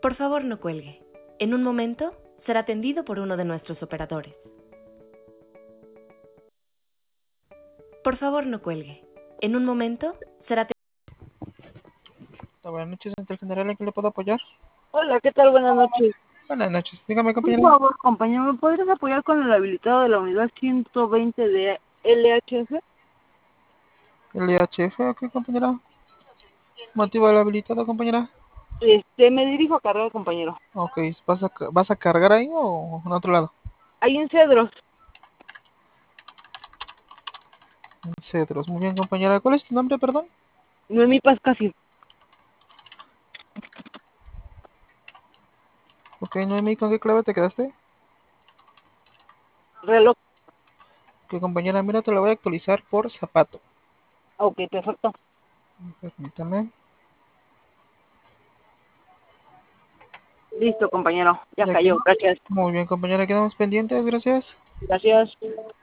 Por favor, no cuelgue. En un momento será atendido por uno de nuestros operadores. Por favor, no cuelgue. En un momento será atendido. Buenas noches, Central General, ¿en qué le puedo apoyar? Hola, ¿qué tal? Buenas noches. Buenas noches, dígame, Por compañero. favor, compañero, ¿me podrías apoyar con el habilitado de la unidad 120 de LHF? El IHF, ok, compañera. Motivo del habilitado, compañera. Me dirijo a cargar, compañero. Ok, ¿vas a cargar ahí o en otro lado? Ahí en Cedros, En Cedros, muy bien, compañera. ¿Cuál es tu nombre, perdón? Noemí Pascasio. Ok, Noemí, ¿con qué clave te quedaste? Reloj. Ok, compañera, mira, te lo voy a actualizar por zapato. Ok, perfecto. Permítame. Listo, compañero. Ya Ya que. cayó. Gracias. Muy bien, compañera, quedamos pendientes, gracias. Gracias.